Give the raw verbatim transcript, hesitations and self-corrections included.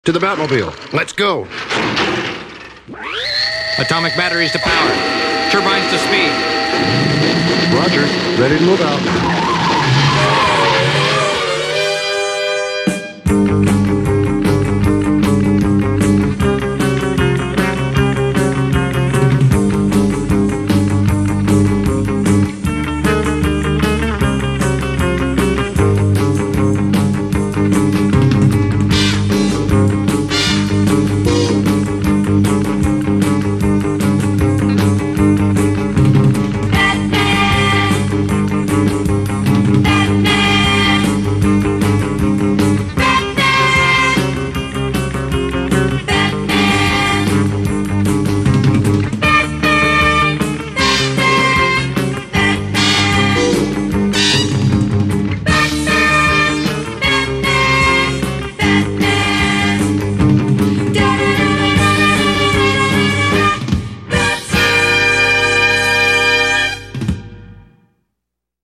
To the Batmobile. Let's go. Atomic batteries to power. Turbines to speed. Roger. Ready to move out.